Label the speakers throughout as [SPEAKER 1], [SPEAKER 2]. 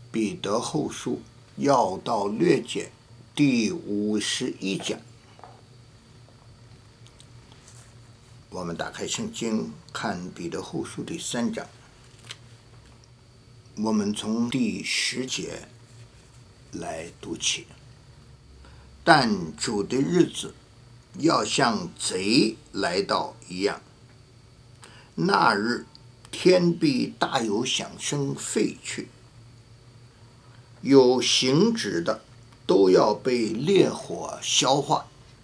[SPEAKER 1] 彼得后书要道略解第51讲。我们打开圣经看彼得后书第3章，我们从第10节来读起。但主的日子要像贼来到一样，那日天必大有响声废去，有形质的都要被烈火消化，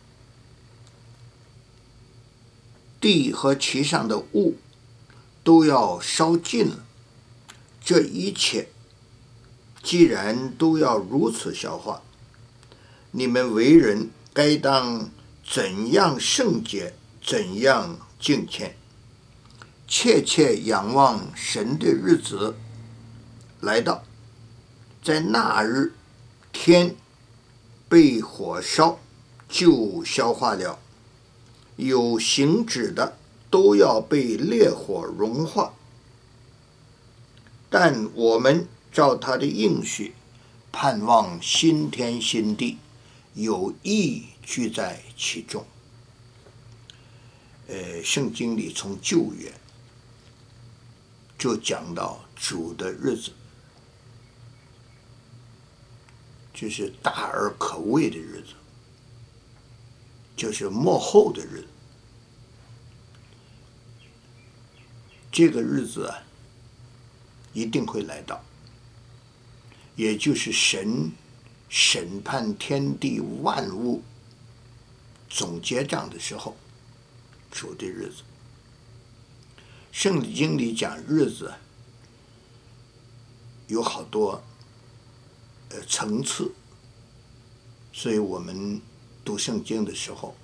[SPEAKER 1] 地和其上的物都要烧尽了。这一切既然都要如此消化，你们为人该当怎样圣洁，怎样敬虔，切切仰望神的日子来到，在那日天被火烧就消化了，有形质的都要被烈火融化。但我们照他的应许，盼望新天新地，有义居在其中。圣经里从旧约就讲到主的日子，就是大而可畏的日子，就是末后的日子。这个日子啊，一定会来到，也就是神审判天地万物总结账的时候，主的日子。圣经里讲日子有好多层次，所以我们读圣经的时候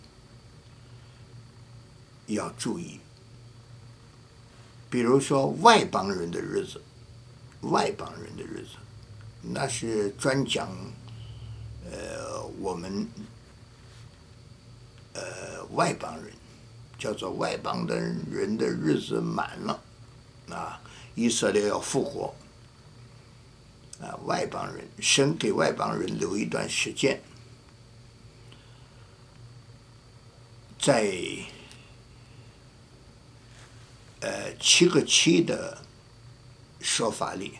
[SPEAKER 1] 要注意。比如说外邦人的日子，那是专讲我们外邦人，叫做外邦的人的日子满了啊，以色列要复活啊，外邦人，神给外邦人留一段时间，在7个7的说法里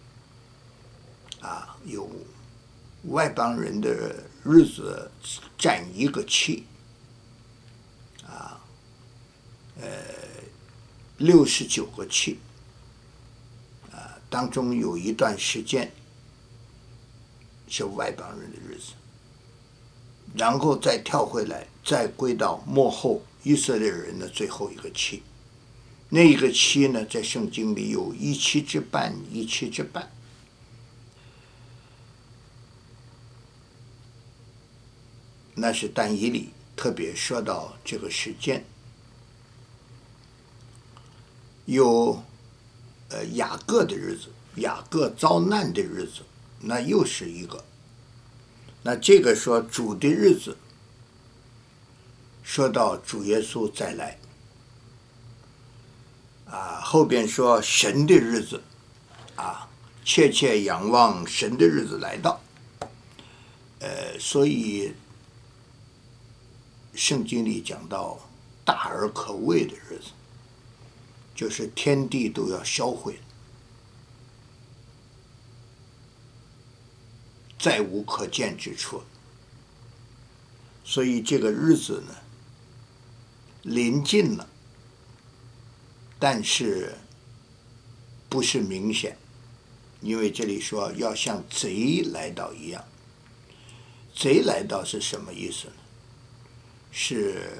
[SPEAKER 1] 啊，有外邦人的日子占1个7啊，69个7啊，当中有一段时间是外邦人的日子，然后再跳回来，再归到末后以色列人的最后1个7。那1个7呢，在圣经里有17之半，那是但以理特别说到这个时间。有雅各的日子，雅各遭难的日子，那又是一个。那这个说主的日子，说到主耶稣再来啊，后边说神的日子啊，切切仰望神的日子来到。所以圣经里讲到大而可畏的日子，就是天地都要销毁，再无可见之处。所以这个日子呢，临近了，但是不是明显，因为这里说要像贼来到一样。贼来到是什么意思呢？是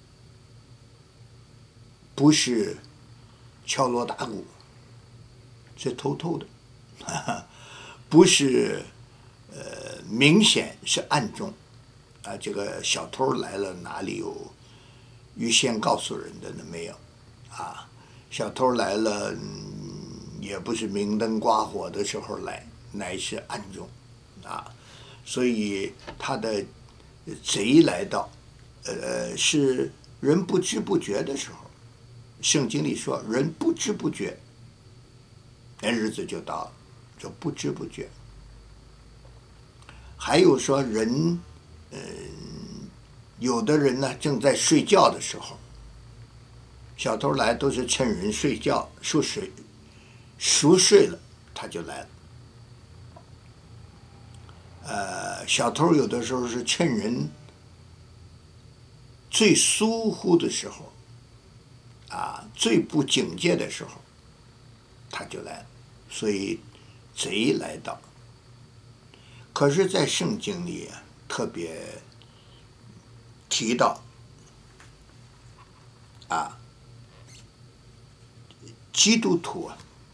[SPEAKER 1] 不是敲锣打鼓？是偷偷的，不是明显，是暗中啊。这个小偷来了，哪里有预先告诉人的呢？没有啊。小偷来了，也不是明灯刮火的时候来，乃是暗中啊。所以他的贼来到，是人不知不觉的时候。圣经里说，人不知不觉，那日子就到了。 就不知不觉。还有说人，有的人呢正在睡觉的时候，小偷来都是趁人睡觉熟睡了他就来了。小偷有的时候是趁人最疏忽的时候，最不警戒的时候，他就来了，所以贼来到。可是，在圣经里特别提到，基督徒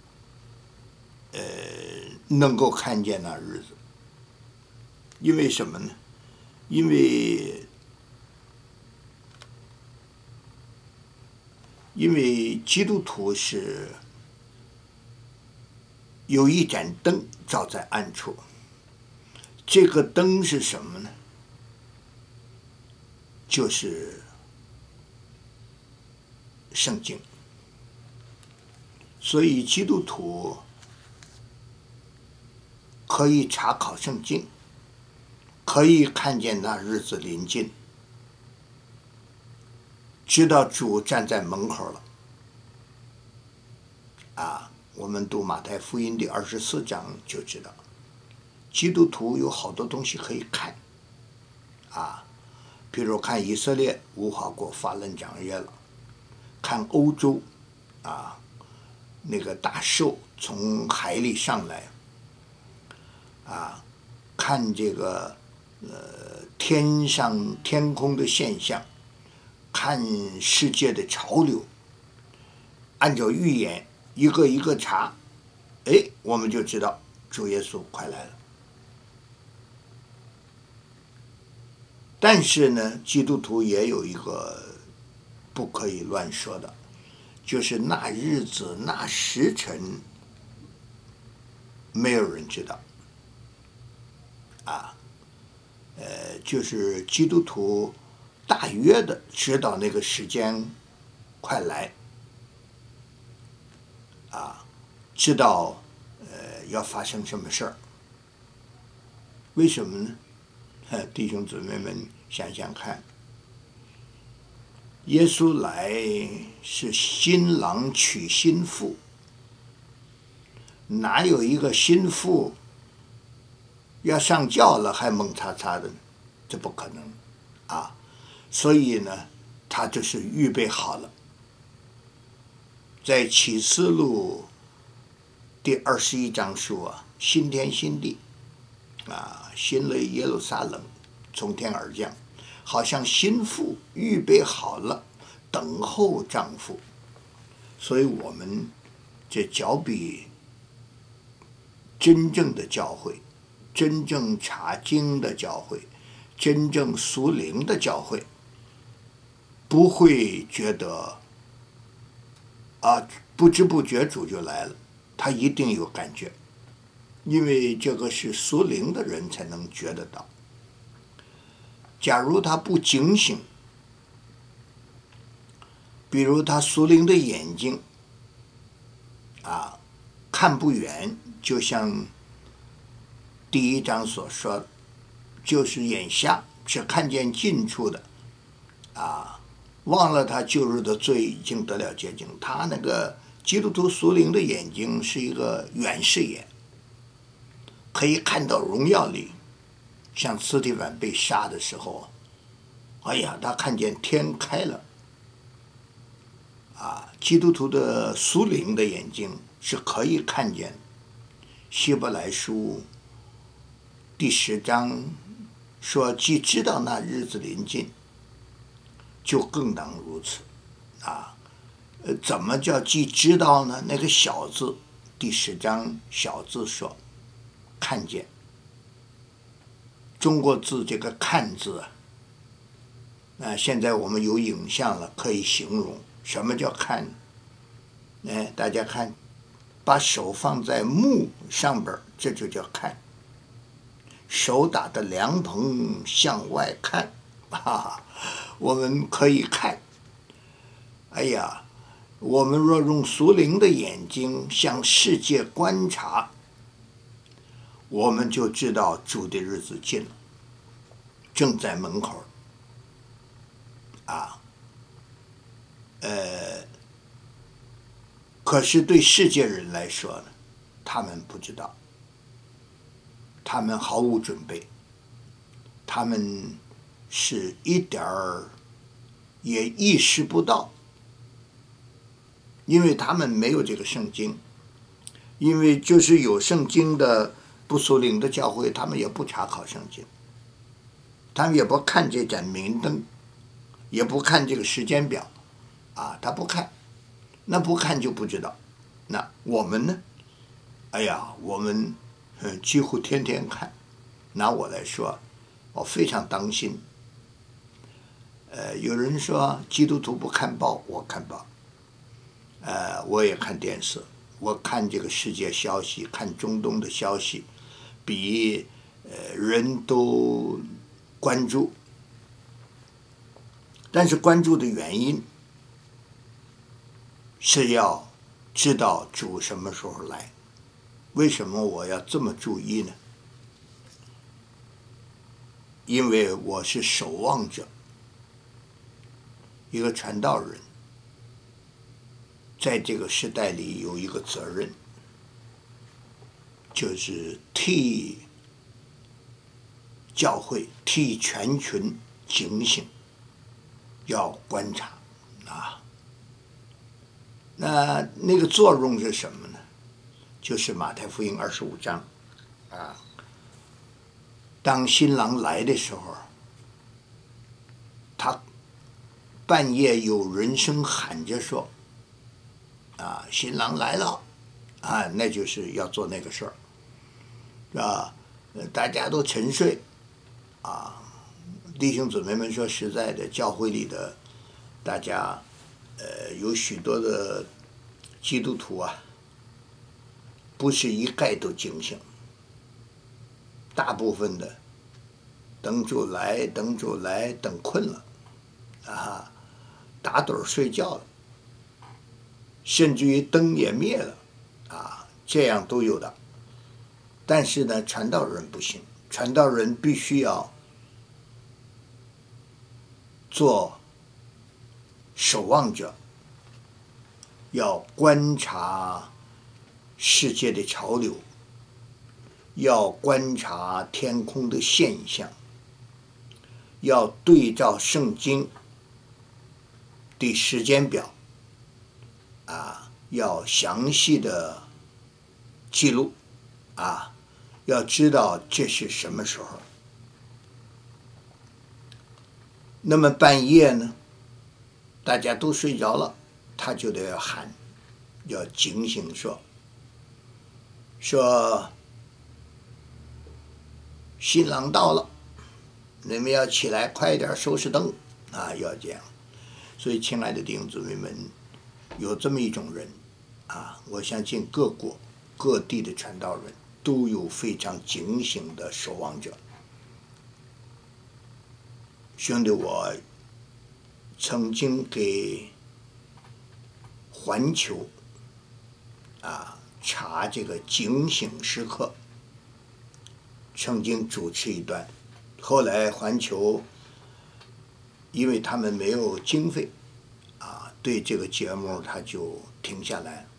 [SPEAKER 1] 能够看见那日子，因为什么呢？因为基督徒是有一盏灯照在暗处，这个灯是什么呢？就是圣经。所以基督徒可以查考圣经，可以看见那日子临近，知道主站在门口了。我们读马太福音第24章就知道，基督徒有好多东西可以看，比如看以色列无花果发嫩长叶了，看欧洲那个大兽从海里上来，看这个天空的现象，看世界的潮流，按照预言一个一个查，我们就知道主耶稣快来了。但是呢，基督徒也有一个不可以乱说的，就是那日子那时辰没有人知道，就是基督徒大约的知道那个时间快来，知道要发生什么事儿。为什么呢？弟兄姊妹们想想看，耶稣来是新郎娶新妇，哪有一个新妇要上轿了还蒙擦擦的呢？这不可能所以呢，他就是预备好了。在启示录第21章说新天新地新的耶路撒冷从天而降，好像新妇预备好了，等候丈夫。所以我们这脚比真正的教会，真正查经的教会，真正属灵的教会，不会觉得不知不觉主就来了，他一定有感觉，因为这个是属灵的人才能觉得到。假如他不警醒，比如他属灵的眼睛看不远，就像第1章所说的，就是眼瞎，只看见近处的忘了他旧日的罪已经得了洁净。他那个基督徒属灵的眼睛是一个远视眼，可以看到荣耀里。像司提反被杀的时候，他看见天开了。基督徒的属灵的眼睛是可以看见。希伯来书第10章说，既知道那日子临近，就更当如此。怎么叫既知道呢？那个小字，第10章小字说看见。中国字这个看字现在我们有影像了，可以形容什么叫看。大家看，把手放在木上边，这就叫看。手打的凉棚向外看，我们可以看。我们若用属灵的眼睛向世界观察， 我们就知道主的日子近了，正在门口啊。可是对世界人来说呢，他们不知道，他们毫无准备，他们是一点儿也意识不到，因为他们没有这个圣经，因为就是有圣经的不属灵的教会，他们也不查考圣经，他们也不看这盏明灯，也不看这个时间表，啊，他不看，那不看就不知道。那我们呢？哎呀，我们几乎天天看。拿我来说，我非常当心。有人说基督徒不看报，我看报。我也看电视，我看这个世界消息，看中东的消息，比人都关注。但是关注的原因是要知道主什么时候来。为什么我要这么注意呢？因为我是守望者，一个传道人，在这个时代里有一个责任，就是替教会、替全群警醒，要观察啊。那个作用是什么呢？就是马太福音25章啊。当新郎来的时候，他半夜有人声喊着说：“啊，新郎来了！”啊，那就是要做那个事儿，啊，大家都沉睡，啊，弟兄姊妹们说实在的，教会里的大家，有许多的基督徒啊，不是一概都警醒。大部分的等主来，等主来，等困了，啊，打盹睡觉了，甚至于灯也灭了，啊，这样都有的。但是呢，传道人不行，传道人必须要做守望者，要观察世界的潮流，要观察天空的现象，要对照圣经的时间表，啊，要详细的记录，啊，要知道这是什么时候。那么半夜呢，大家都睡着了，他就得要喊，要警醒说新郎到了，你们要起来，快点收拾灯啊！要这样。所以，亲爱的弟兄姊妹们，有这么一种人啊，我相信各国各地的传道人都有非常警醒的守望者。兄弟，我曾经给环球啊查这个警醒时刻，曾经主持一段，后来环球因为他们没有经费，啊，对这个节目他就停下来了。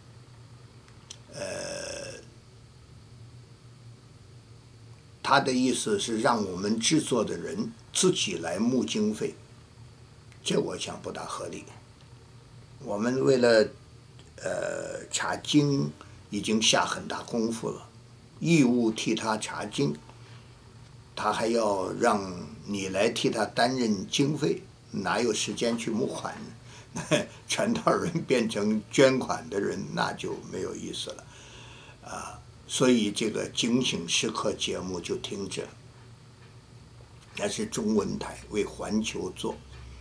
[SPEAKER 1] 他的意思是让我们制作的人自己来募经费，这我想不大合理。我们为了查经已经下很大功夫了，义务替他查经，他还要让你来替他担任经费，哪有时间去募款呢？传道人变成捐款的人，那就没有意思了，啊，所以这个警醒时刻节目就停止了。那是中文台为环球做，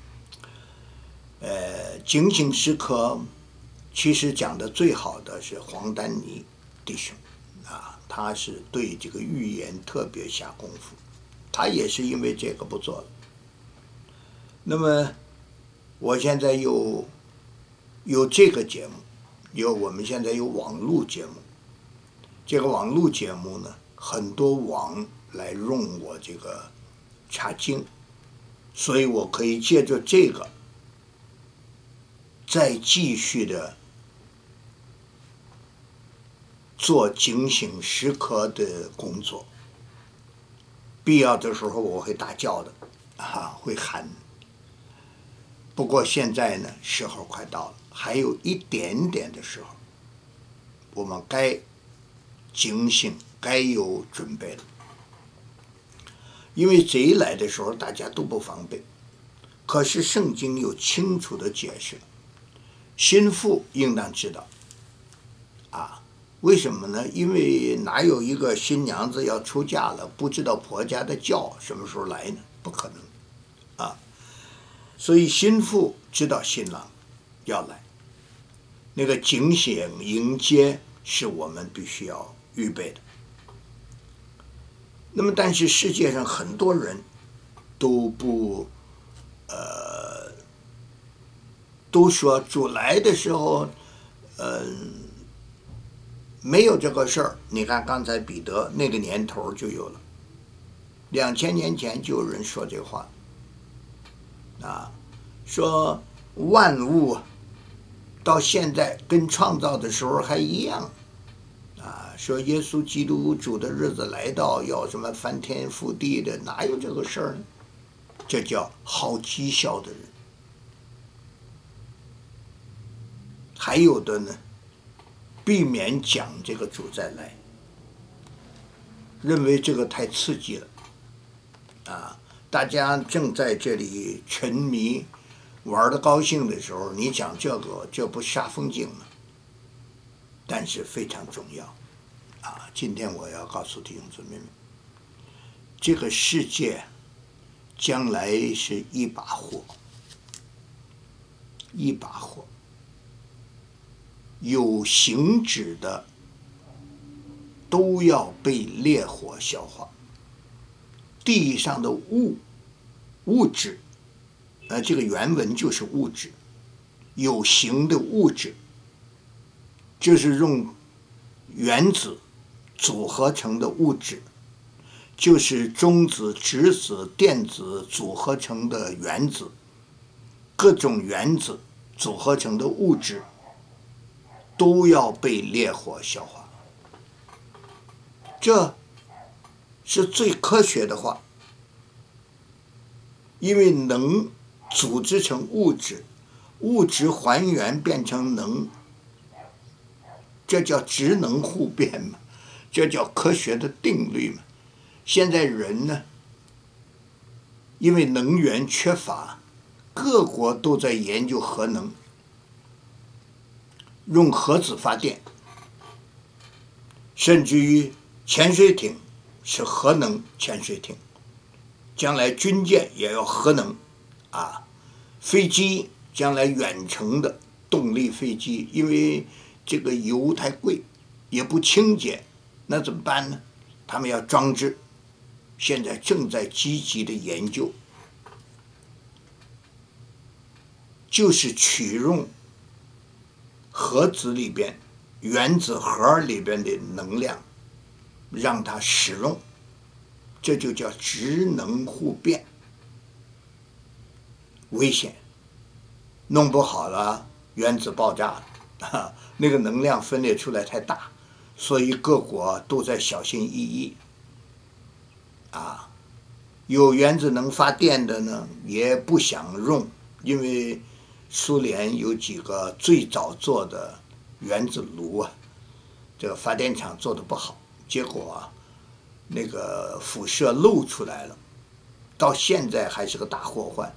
[SPEAKER 1] 警醒时刻其实讲的最好的是黄丹妮弟兄，啊，他是对这个预言特别下功夫，他也是因为这个不做了。那么我现在有这个节目，我们现在有网络节目，这个网络节目呢， 很多网来用我这个查经，所以我可以借着这个再继续的做警醒时刻的工作。必要的时候我会大叫的，会喊。不过现在呢，时候快到了，还有一点点的时候，我们该警醒，该有准备了。因为贼来的时候，大家都不防备，可是圣经有清楚的解释，心腹应当知道，为什么呢？因为哪有一个新娘子要出嫁了，不知道婆家的轿什么时候来呢？不可能，所以心腹知道新郎要来，那个警醒迎接是我们必须要预备的。那么，但是世界上很多人都不，都说主来的时候，没有这个事儿。你看刚才彼得那个年头就有了，2000年前就有人说这话，说万物到现在跟创造的时候还一样，说耶稣基督主的日子来到，要什么翻天覆地的，哪有这个事儿呢？这叫好讥笑的人。还有的呢，避免讲这个主再来，认为这个太刺激了，大家正在这里沉迷玩得高兴的时候，你讲这个，这不煞风景吗？但是非常重要，今天我要告诉弟兄姊妹们，这个世界将来是一把火，一把火，有形质的都要被烈火消化，地上的物质，这个原文就是物质，有形的物质，就是用原子组合成的物质，就是中子、质子、电子组合成的原子，各种原子组合成的物质都要被烈火消化。这是最科学的话，因为能组织成物质，物质还原变成能，这叫质能互变嘛，这叫科学的定律嘛。现在人呢，因为能源缺乏，各国都在研究核能，用核子发电，甚至于潜水艇是核能潜水艇，将来军舰也要核能，飞机将来远程的动力飞机，因为这个油太贵，也不清洁，那怎么办呢？他们要装置，现在正在积极的研究，就是取用核子里边、原子核里边的能量，让它使用，这就叫质能互变。危险，弄不好了原子爆炸了，那个能量分裂出来太大，所以各国都在小心翼翼。有原子能发电的呢，也不想用，因为苏联有几个最早做的原子炉这个发电厂做的不好，结果那个辐射漏出来了，到现在还是个大祸患。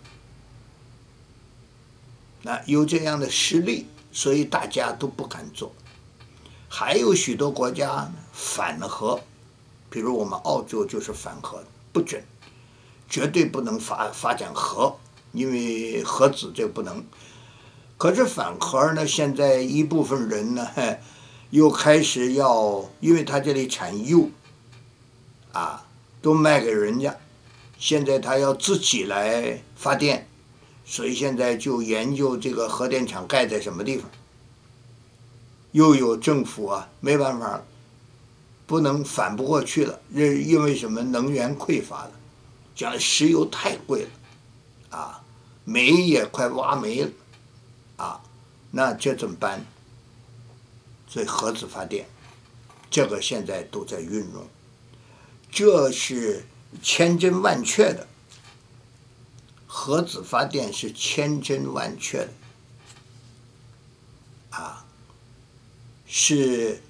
[SPEAKER 1] 有这样的实例，所以大家都不敢做。还有许多国家反核，比如我们澳洲就是反核，不准，绝对不能发展核，因为核子这不能。可是反核呢，现在一部分人呢，又开始要，因为他这里产铀，都卖给人家，现在他要自己来发电。所以现在就研究这个核电厂盖在什么地方，又有政府没办法了， 不能反不过去了，因为什么？能源匮乏了，将来石油太贵了，啊，煤也快挖没了，啊，那这怎么办？所以核子发电，这个现在都在运用，这是千真万确的。核子发电是千真万确的，啊，是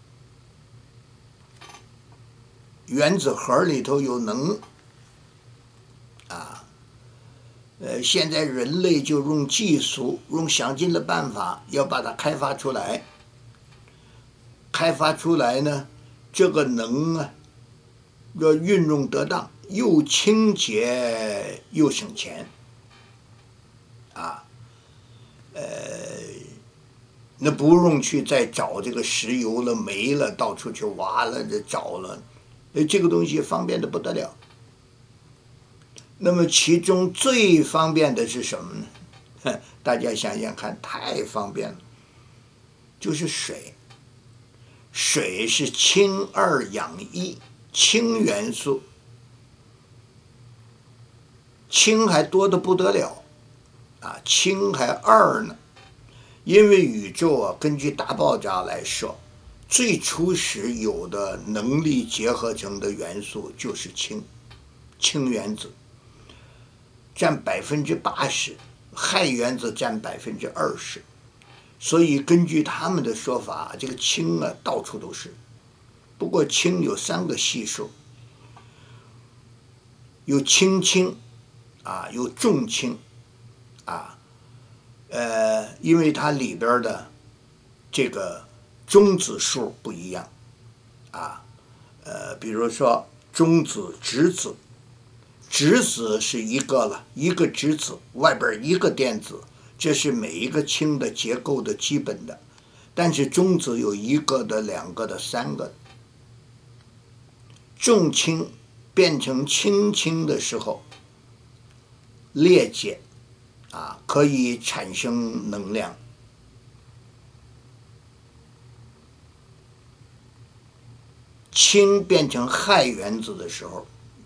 [SPEAKER 1] 原子核里头有能，啊，现在人类就用技术，用想尽了办法要把它开发出来。开发出来呢，这个能啊，要运用得当，又清洁又省钱，啊，那不用去再找这个石油了、煤了，到处去挖了、找了，这个东西方便的不得了。那么其中最方便的是什么呢？大家想想看，太方便了，就是水。水是氢二氧一，氢元素，氢还多得不得了，啊，氢还二呢。因为宇宙啊，根据大爆炸来说，最初时有的能力结合成的元素就是氢，氢原子占80%，氦原子占20%。所以根据他们的说法，这个氢啊到处都是。不过氢有3个系数，有轻氢，啊，有重氢，啊，因为它里边的这个中子数不一样，啊，比如说中子、质子，质子是一个了，一个质子外边一个电子。这是每一个氢的结构的基本的，但是中子有1个的、2个的、3个的。重氢变成轻氢的时候，裂解，啊，可以产生能量。氢变成氦原子的时候，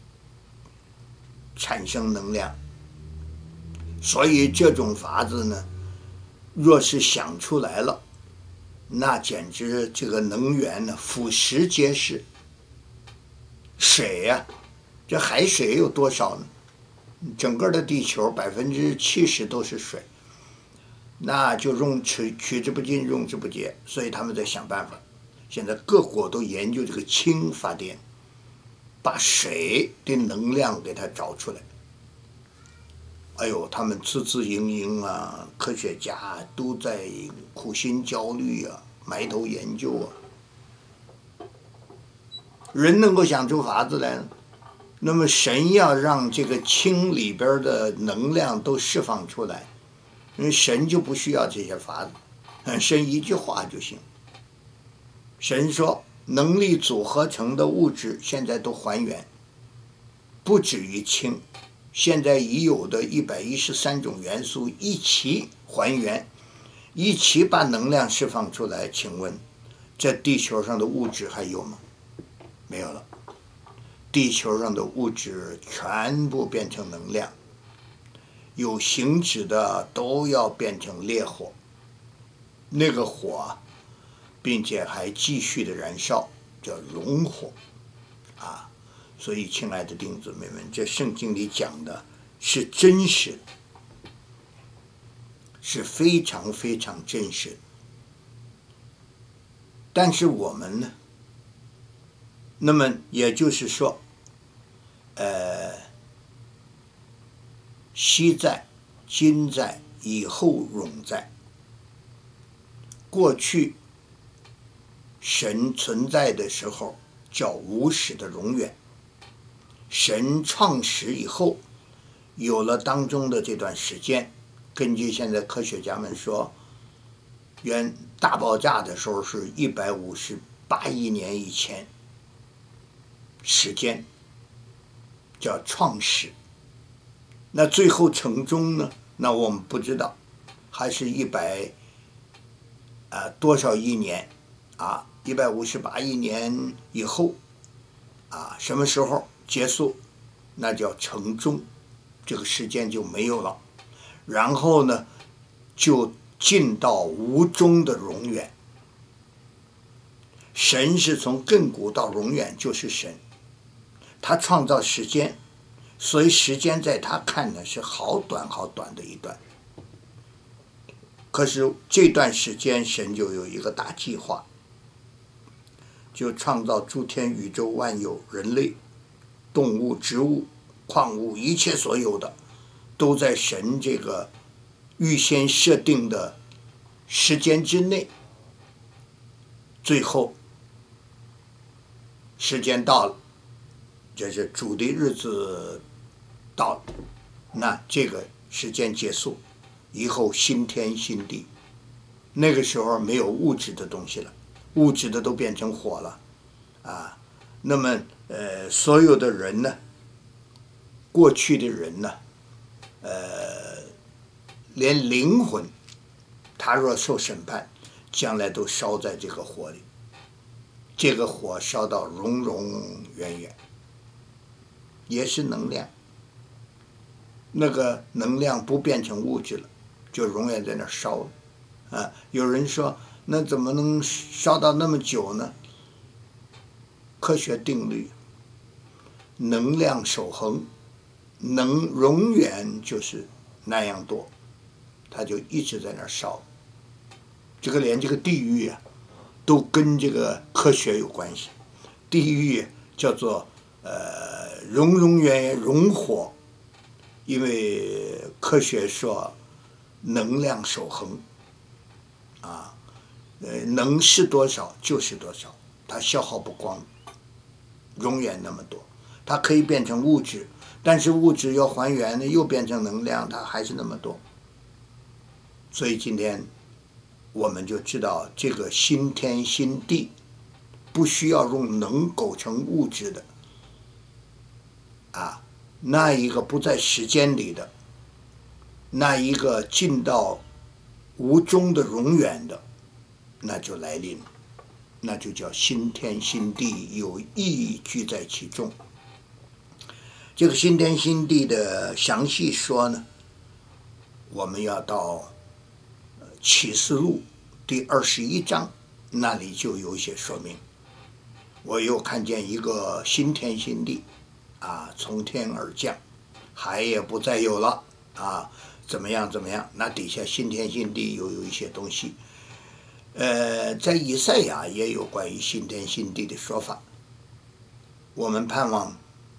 [SPEAKER 1] 产生能量。所以这种法子呢，若是想出来了，那简直这个能源呢，俯拾皆是。水呀，这海水有多少呢？整个的地球70%都是水，那就取之不尽，用之不竭。所以他们在想办法。现在各国都研究这个氢发电，把水的能量给它找出来。哎呦，他们孜孜营营啊，科学家都在苦心焦虑啊，埋头研究啊。人能够想出法子来呢，那么神要让这个氢里边的能量都释放出来，神就不需要这些法子，神一句话就行。神说，能力组合成的物质现在都还原，不止于氢。现在已有的113种元素一起还原，一起把能量释放出来。请问，这地球上的物质还有吗？没有了。地球上的物质全部变成能量，有形质的都要变成烈火，那个火，并且还继续的燃烧，叫熔火，啊。所以，亲爱的弟兄姊妹们，这圣经里讲的是真实的，是非常非常真实的。但是我们呢？那么也就是说，昔在、今在、以后永在。过去神存在的时候叫无始的永远。神创始以后，有了当中的这段时间，根据现在科学家们说，原大爆炸的时候是158亿年以前，时间叫创始。那最后成终呢？那我们不知道，还是100多少亿年啊？ 158亿年以后，什么时候结束？那叫成终，这个时间就没有了。然后呢，就进到无终的永远。神是从亘古到永远就是神，他创造时间，所以时间在他看呢是好短好短的一段。可是这段时间神就有一个大计划，就创造诸天宇宙万有，人类、动物、植物、矿物，一切所有的都在神这个预先设定的时间之内。最后时间到了，这是主的日子到了，那这个时间结束以后，新天新地，那个时候没有物质的东西了，物质的都变成火了那么所有的人呢，过去的人呢，连灵魂他若受审判，将来都烧在这个火里，这个火烧到永永远远，也是能量，那个能量不变成物质了，就永远在那烧有人说那怎么能烧到那么久呢？科学定律，能量守恒，能永远就是那样多，它就一直在那烧。这个连这个地狱都跟这个科学有关系。地狱叫做永永远远永火，因为科学说能量守恒能是多少就是多少，它消耗不光，永远那么多。它可以变成物质，但是物质要还原呢，又变成能量，它还是那么多。所以今天我们就知道，这个新天新地不需要用能构成物质的那一个不在时间里的，那一个进到无终的永远的，那就来临，那就叫新天新地，有意义居在其中。这个新天新地的详细说呢，我们要到启示录第21章，那里就有一些说明。我又看见一个新天新地从天而降，海也不再有了怎么样怎么样，那底下新天新地又有一些东西。在以赛亚也有关于新天新地的说法。我们盼望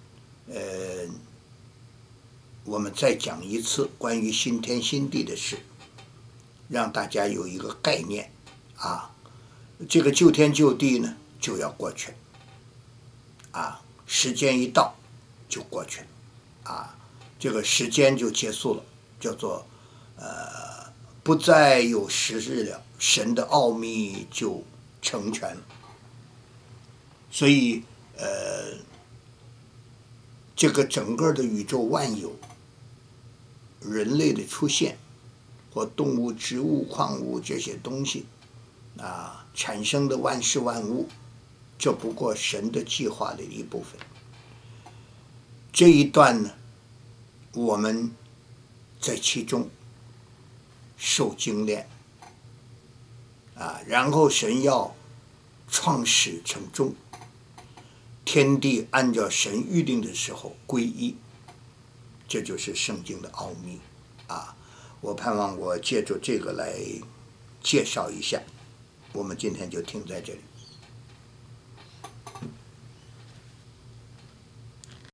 [SPEAKER 1] 我们再讲一次关于新天新地的事，让大家有一个概念这个旧天旧地呢就要过去时间一到就过去了这个时间就结束了，叫做不再有时日了，神的奥秘就成全了。所以这个整个的宇宙万有，人类的出现或动物、植物、矿物这些东西产生的万事万物，这不过神的计划的一部分。这一段呢，我们在其中受精炼然后神要创始成终，天地按照神预定的时候归一，这就是圣经的奥秘我盼望我借助这个来介绍一下。我们今天就停在这里。